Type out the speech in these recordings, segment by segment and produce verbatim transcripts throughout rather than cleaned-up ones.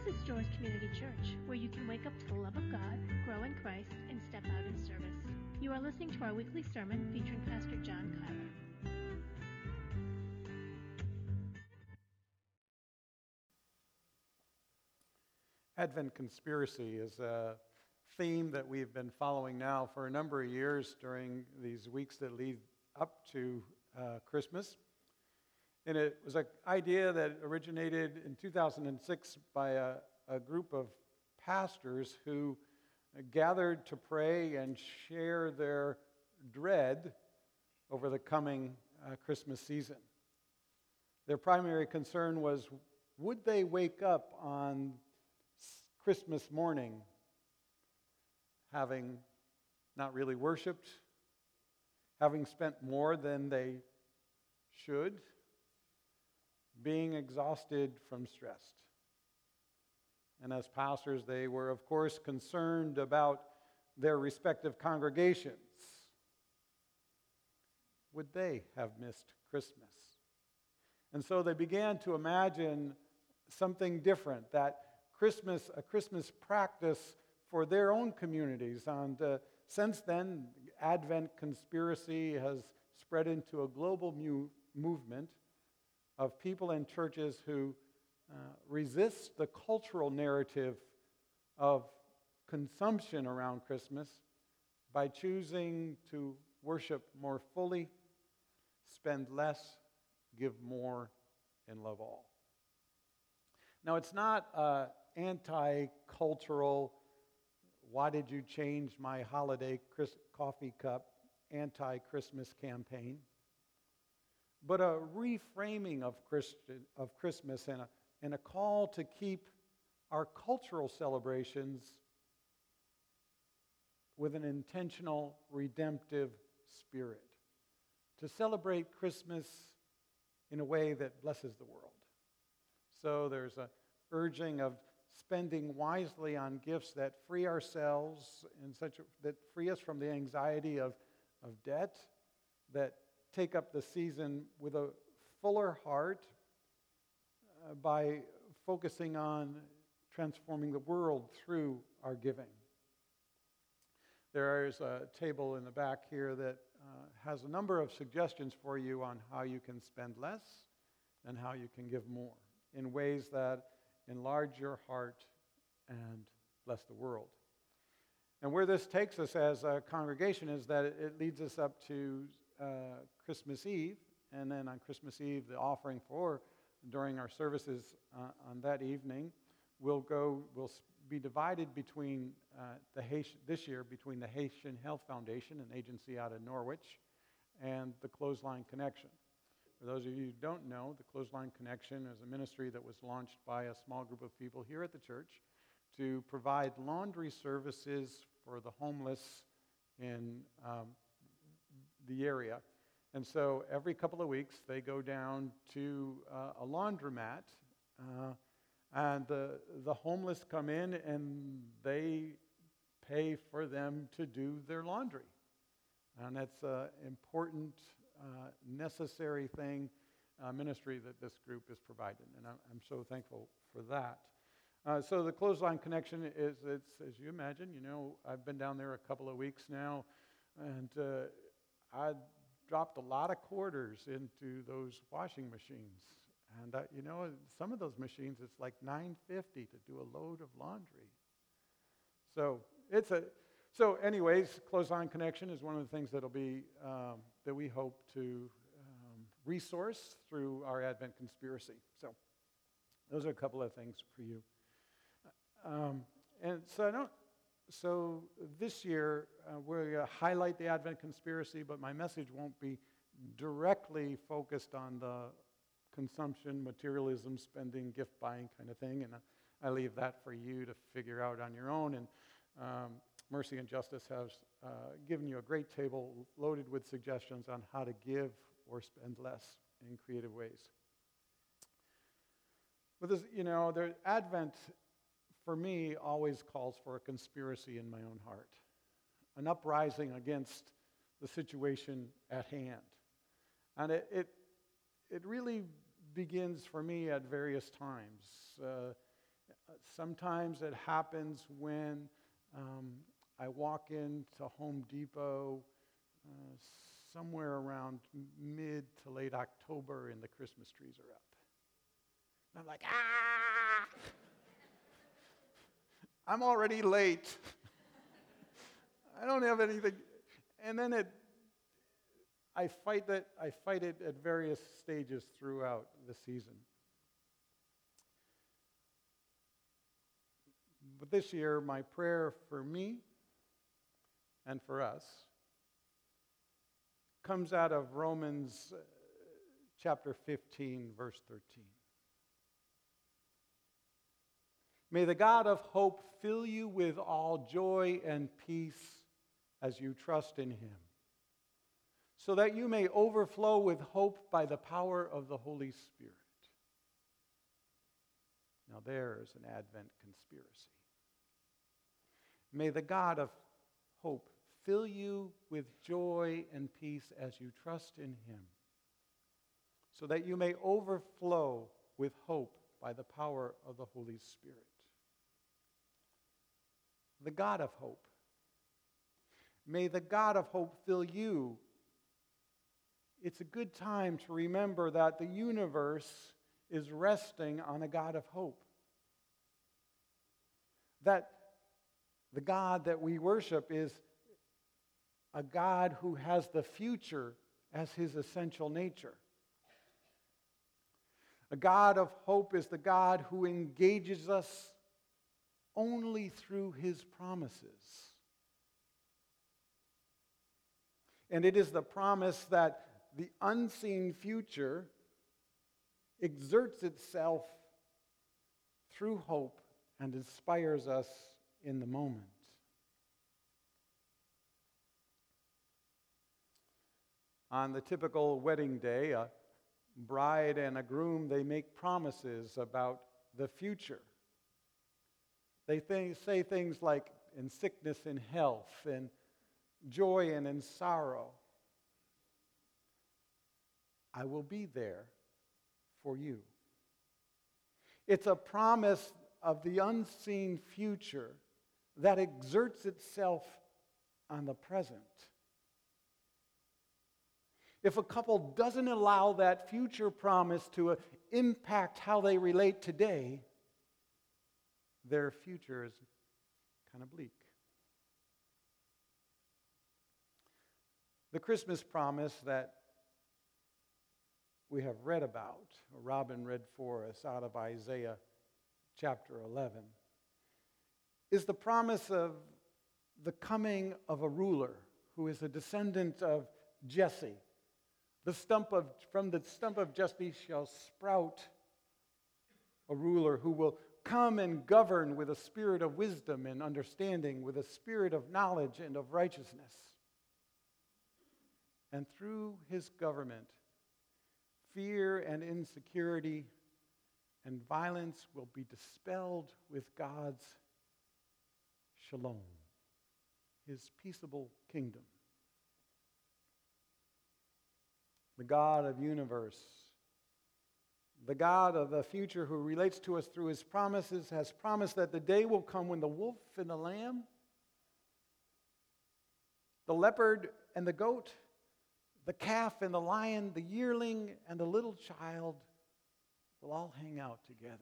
is Joyce Community Church, where you can wake up to the love of God, grow in Christ, and step out in service. You are listening to our weekly sermon featuring Pastor John Kyler. Advent conspiracy is a theme that we've been following now for a number of years during these weeks that lead up to uh, Christmas. And it was an idea that originated in two thousand six by a, a group of pastors who gathered to pray and share their dread over the coming uh, Christmas season. Their primary concern was, would they wake up on Christmas morning having not really worshiped, having spent more than they should, being exhausted from stress. And as pastors, they were, of course, concerned about their respective congregations. Would they have missed Christmas? And so they began to imagine something different, that Christmas, a Christmas practice for their own communities. And uh, since then, Advent conspiracy has spread into a global mu- movement of people and churches who uh, resist the cultural narrative of consumption around Christmas by choosing to worship more fully, spend less, give more, and love all. Now, it's not an anti-cultural, why did you change my holiday Chris- coffee cup, anti-Christmas campaign, but a reframing of, Christian, of Christmas and a, and a call to keep our cultural celebrations with an intentional, redemptive spirit, to celebrate Christmas in a way that blesses the world. So there's a urging of spending wisely on gifts that free ourselves in such a, that free us from the anxiety of, of debt, that take up the season with a fuller heart uh, by focusing on transforming the world through our giving. There is a table in the back here that uh, has a number of suggestions for you on how you can spend less and how you can give more in ways that enlarge your heart and bless the world. And where this takes us as a congregation is that it leads us up to uh, Christmas Eve, and then on Christmas Eve, the offering for during our services uh, on that evening will go will be divided between uh, the Haitian, this year between the Haitian Health Foundation, an agency out of Norwich, and the Clothesline Connection. For those of you who don't know, the Clothesline Connection is a ministry that was launched by a small group of people here at the church to provide laundry services for the homeless in um, the area. And so every couple of weeks, they go down to uh, a laundromat, uh, and the, the homeless come in and they pay for them to do their laundry. And that's an important Uh, necessary thing, uh, ministry that this group is providing, and I'm, I'm so thankful for that. Uh, so the Clothesline Connection is, it's as you imagine, you know, I've been down there a couple of weeks now, and uh, I dropped a lot of quarters into those washing machines, and uh, you know, some of those machines, it's like nine fifty to do a load of laundry. So it's a So anyways, Clothesline Connection is one of the things that'll be, um, that we hope to um, resource through our Advent conspiracy. So those are a couple of things for you. Um, and so I don't, so this year, uh, we're going to highlight the Advent conspiracy, but my message won't be directly focused on the consumption, materialism, spending, gift buying kind of thing, and I, I leave that for you to figure out on your own. And um, Mercy and Justice has uh, given you a great table loaded with suggestions on how to give or spend less in creative ways. But this, you know, the Advent, for me, always calls for a conspiracy in my own heart, an uprising against the situation at hand. And it it, it really begins for me at various times. Uh, Sometimes it happens when um, I walk into Home Depot uh, somewhere around mid to late October and the Christmas trees are up. And I'm like, ah! I'm already late. I don't have anything. And then it, I fight that. I fight it at various stages throughout the season. But this year, my prayer for me and for us comes out of Romans uh, chapter fifteen, verse thirteen. May the God of hope fill you with all joy and peace as you trust in him, so that you may overflow with hope by the power of the Holy Spirit. Now there's an Advent conspiracy. May the God of hope fill you with joy and peace as you trust in him, so that you may overflow with hope by the power of the Holy Spirit. The God of hope. May the God of hope fill you. It's a good time to remember that the universe is resting on a God of hope. That the God that we worship is a God who has the future as his essential nature. A God of hope is the God who engages us only through his promises. And it is the promise that the unseen future exerts itself through hope and inspires us in the moment. On the typical wedding day, a bride and a groom, they make promises about the future. They th- say things like, in sickness and health, in joy and in sorrow, I will be there for you. It's a promise of the unseen future that exerts itself on the present. If a couple doesn't allow that future promise to uh, impact how they relate today, their future is kind of bleak. The Christmas promise that we have read about, Robin read for us out of Isaiah chapter eleven, is the promise of the coming of a ruler who is a descendant of Jesse. The stump of, from the stump of Jesse shall sprout a ruler who will come and govern with a spirit of wisdom and understanding, with a spirit of knowledge and of righteousness. And through his government, fear and insecurity and violence will be dispelled with God's shalom, his peaceable kingdom. The God of universe, the God of the future who relates to us through his promises, has promised that the day will come when the wolf and the lamb, the leopard and the goat, the calf and the lion, the yearling and the little child will all hang out together.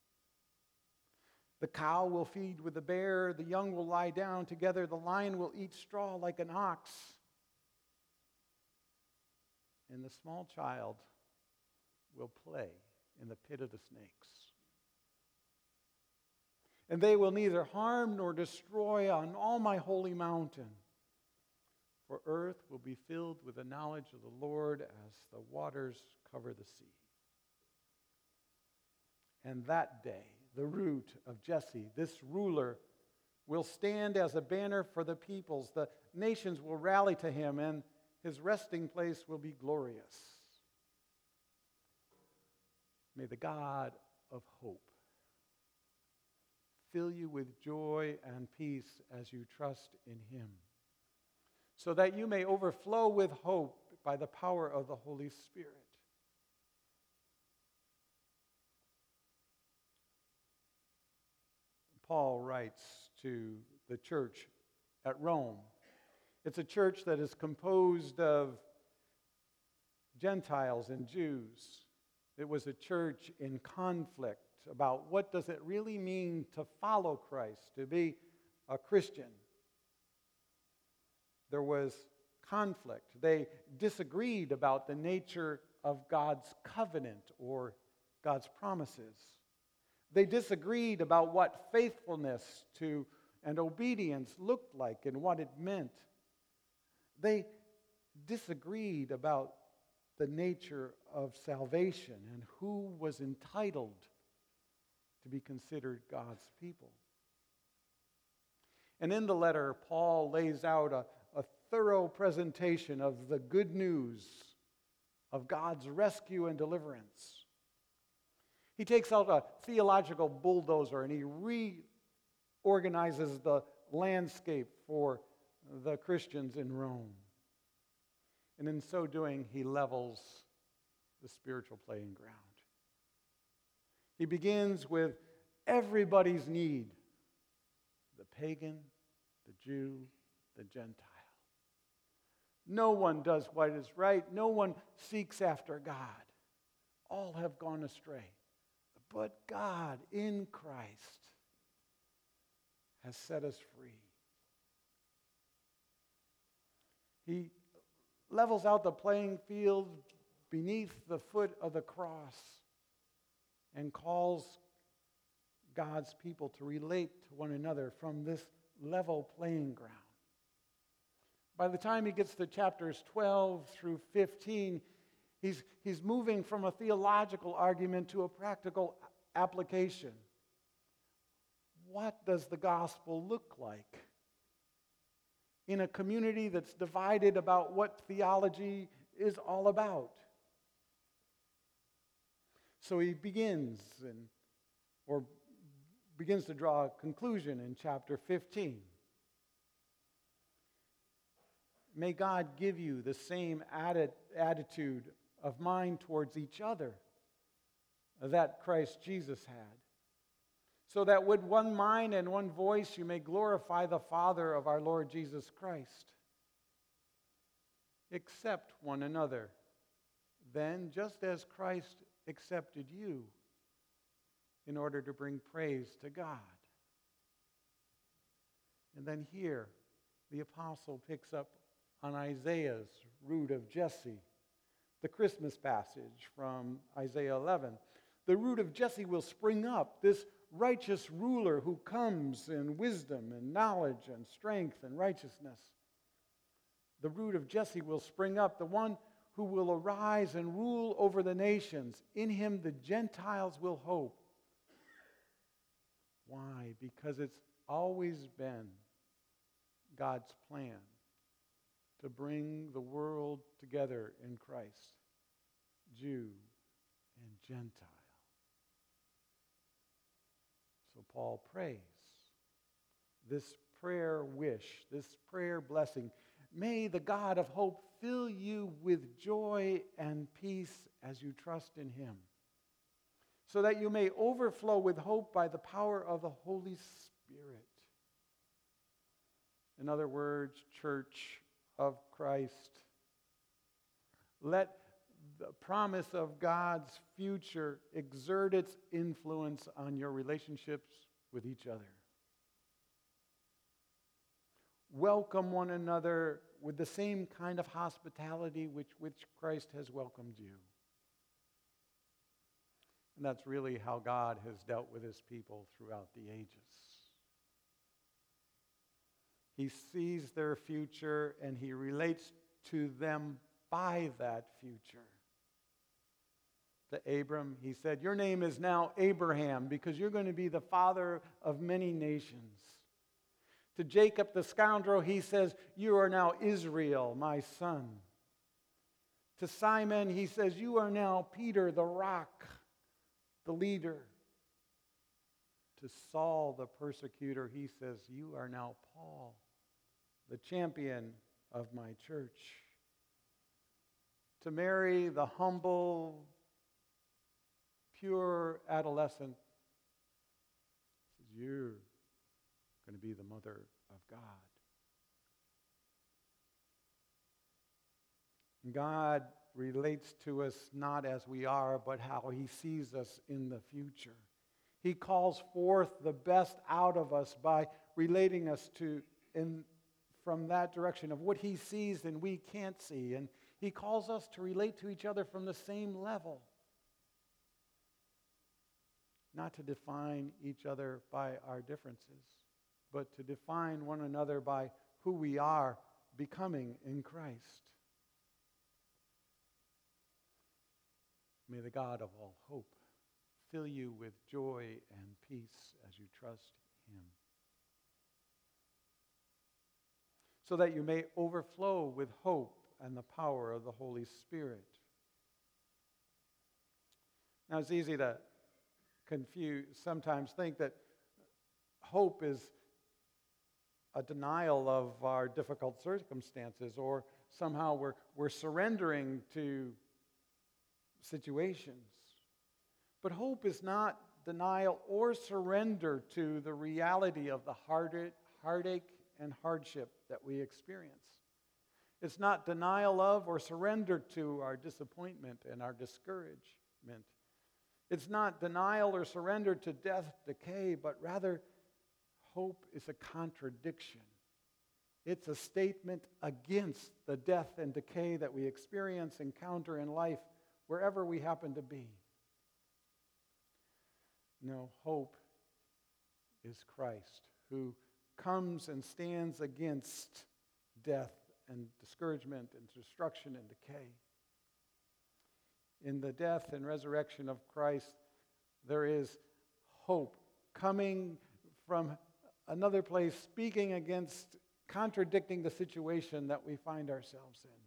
The cow will feed with the bear, the young will lie down together, the lion will eat straw like an ox, and the small child will play in the pit of the snakes. And they will neither harm nor destroy on all my holy mountain, for earth will be filled with the knowledge of the Lord as the waters cover the sea. And that day, the root of Jesse, this ruler, will stand as a banner for the peoples. The nations will rally to him, and his resting place will be glorious. May the God of hope fill you with joy and peace as you trust in him, so that you may overflow with hope by the power of the Holy Spirit. Paul writes to the church at Rome. It's a church that is composed of Gentiles and Jews. It was a church in conflict about what does it really mean to follow Christ, to be a Christian. There was conflict. They disagreed about the nature of God's covenant or God's promises. They disagreed about what faithfulness to and obedience looked like and what it meant. They disagreed about the nature of salvation and who was entitled to be considered God's people. And in the letter, Paul lays out a, a thorough presentation of the good news of God's rescue and deliverance. He takes out a theological bulldozer and he reorganizes the landscape for the Christians in Rome. And in so doing, he levels the spiritual playing ground. He begins with everybody's need: the pagan, the Jew, the Gentile. No one does what is right. No one seeks after God. All have gone astray. But God in Christ has set us free. He levels out the playing field beneath the foot of the cross and calls God's people to relate to one another from this level playing ground. By the time he gets to chapters twelve through fifteen, he's, he's moving from a theological argument to a practical application. What does the gospel look like in a community that's divided about what theology is all about? So he begins, and, or begins to draw a conclusion in chapter fifteen. May God give you the same atti- attitude of mind towards each other that Christ Jesus had, so that with one mind and one voice you may glorify the Father of our Lord Jesus Christ. Accept one another, then, just as Christ accepted you, in order to bring praise to God. And then here, the apostle picks up on Isaiah's root of Jesse, the Christmas passage from Isaiah eleven. The root of Jesse will spring up, this righteous ruler who comes in wisdom and knowledge and strength and righteousness. The root of Jesse will spring up, the one who will arise and rule over the nations. In him the Gentiles will hope. Why? Because it's always been God's plan to bring the world together in Christ, Jew and Gentile. So Paul prays this prayer wish, this prayer blessing. May the God of hope fill you with joy and peace as you trust in him, so that you may overflow with hope by the power of the Holy Spirit. In other words, Church of Christ, let the promise of God's future exert its influence on your relationships with each other. Welcome one another with the same kind of hospitality which, which Christ has welcomed you. And that's really how God has dealt with his people throughout the ages. He sees their future and he relates to them by that future. To Abram, he said, your name is now Abraham because you're going to be the father of many nations. To Jacob the scoundrel, he says, you are now Israel, my son. To Simon, he says, you are now Peter the rock, the leader. To Saul the persecutor, he says, you are now Paul, the champion of my church. To Mary, the humble, pure adolescent, he says, you're going to be the mother of God. God relates to us not as we are, but how he sees us in the future. He calls forth the best out of us by relating us to in from that direction of what he sees and we can't see. And he calls us to relate to each other from the same level. Not to define each other by our differences, but to define one another by who we are becoming in Christ. May the God of all hope fill you with joy and peace as you trust him, so that you may overflow with hope and the power of the Holy Spirit. Now, it's easy to confuse, sometimes think that hope is a denial of our difficult circumstances, or somehow we're, we're surrendering to situations. But hope is not denial or surrender to the reality of the heartache, heartache and hardship that we experience. It's not denial of or surrender to our disappointment and our discouragement. It's not denial or surrender to death, decay, but rather hope is a contradiction. It's a statement against the death and decay that we experience, encounter in life, wherever we happen to be. No, hope is Christ, who comes and stands against death and discouragement and destruction and decay. In the death and resurrection of Christ, there is hope coming from another place, speaking against, contradicting the situation that we find ourselves in.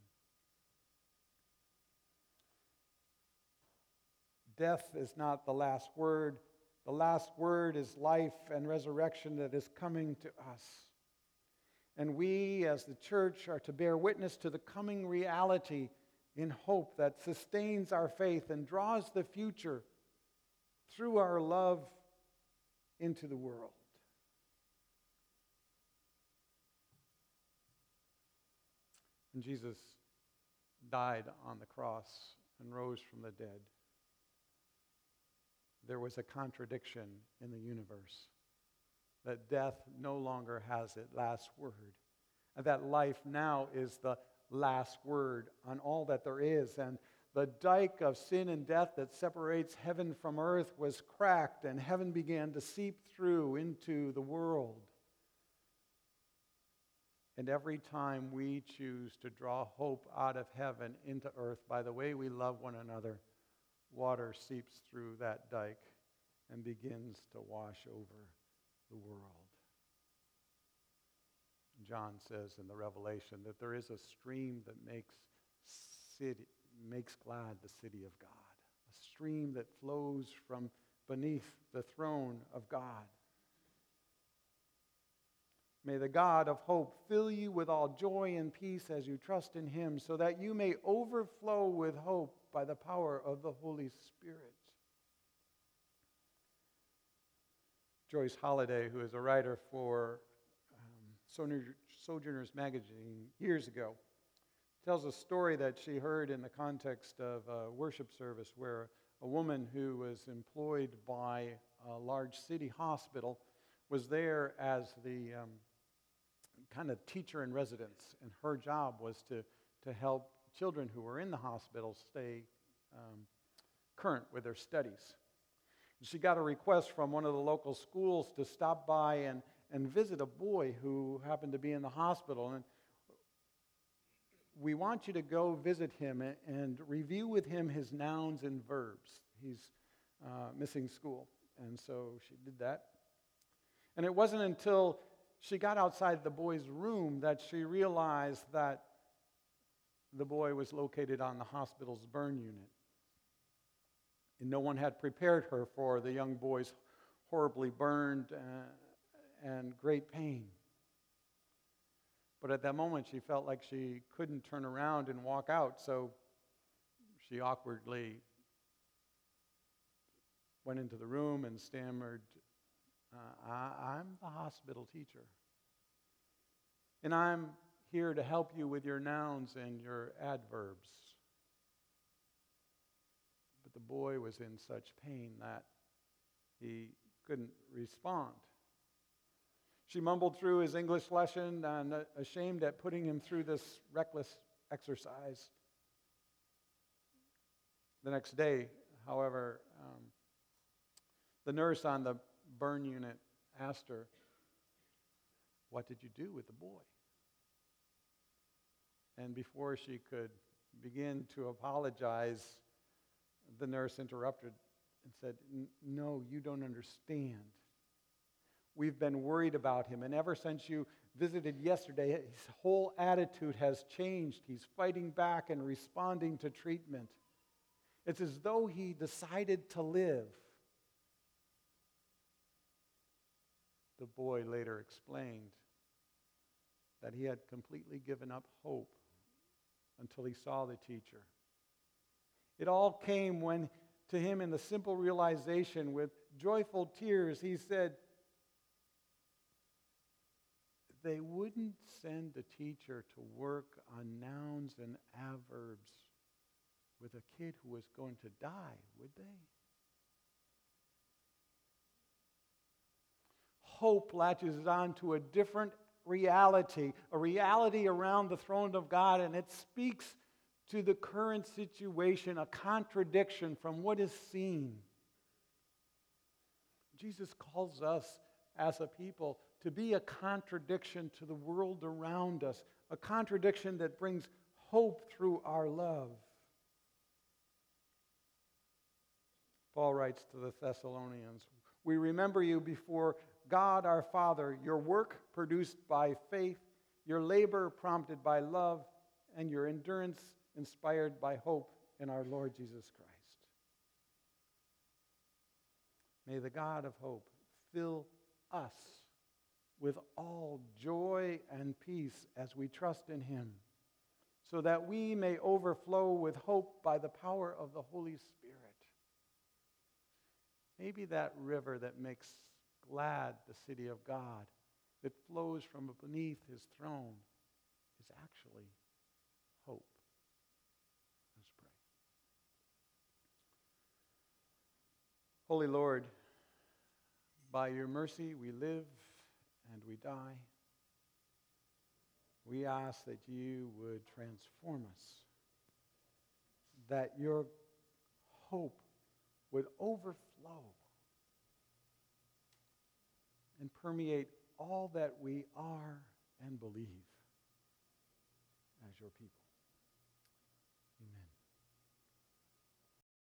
Death is not the last word. The last word is life and resurrection that is coming to us. And we, as the church, are to bear witness to the coming reality in hope that sustains our faith and draws the future through our love into the world. And Jesus died on the cross and rose from the dead. There was a contradiction in the universe, that death no longer has its last word, and that life now is the last word on all that there is. And the dike of sin and death that separates heaven from earth was cracked, and heaven began to seep through into the world. And every time we choose to draw hope out of heaven into earth by the way we love one another, water seeps through that dike and begins to wash over the world. John says in the Revelation that there is a stream that makes city, makes glad the city of God. A stream that flows from beneath the throne of God. May the God of hope fill you with all joy and peace as you trust in him, so that you may overflow with hope by the power of the Holy Spirit. Joyce Holliday, who is a writer for um, Sojourners Magazine years ago, tells a story that she heard in the context of a worship service where a woman who was employed by a large city hospital was there as the um, kind of teacher in residence, and her job was to, to help children who were in the hospital stay um, current with their studies. She got a request from one of the local schools to stop by and, and visit a boy who happened to be in the hospital. And we want you to go visit him and, and review with him his nouns and verbs. He's uh, missing school. And so she did that. And it wasn't until she got outside the boy's room that she realized that the boy was located on the hospital's burn unit. And no one had prepared her for the young boy's horribly burned uh, and great pain. But at that moment, she felt like she couldn't turn around and walk out, so she awkwardly went into the room and stammered, Uh, I, I'm the hospital teacher. And I'm here to help you with your nouns and your adverbs. But the boy was in such pain that he couldn't respond. She mumbled through his English lesson, and uh, ashamed at putting him through this reckless exercise. The next day, however, um, the nurse on the burn unit asked her, "What did you do with the boy?" And before she could begin to apologize, the nurse interrupted and said, "No, you don't understand. We've been worried about him, and ever since you visited yesterday, his whole attitude has changed. He's fighting back and responding to treatment. It's as though he decided to live." The boy later explained that he had completely given up hope until he saw the teacher. It all came when, to him, in the simple realization, with joyful tears, he said, "They wouldn't send a teacher to work on nouns and adverbs with a kid who was going to die, would they?" Hope latches on to a different reality, a reality around the throne of God, and it speaks to the current situation, a contradiction from what is seen. Jesus calls us as a people to be a contradiction to the world around us, a contradiction that brings hope through our love. Paul writes to the Thessalonians, "We remember you before God our Father, your work produced by faith, your labor prompted by love, and your endurance inspired by hope in our Lord Jesus Christ." May the God of hope fill us with all joy and peace as we trust in him, so that we may overflow with hope by the power of the Holy Spirit. Maybe that river that makes glad the city of God, that flows from beneath his throne, is actually hope. Let's pray. Holy Lord, by your mercy we live and we die. We ask that you would transform us, that your hope would overflow and permeate all that we are and believe as your people.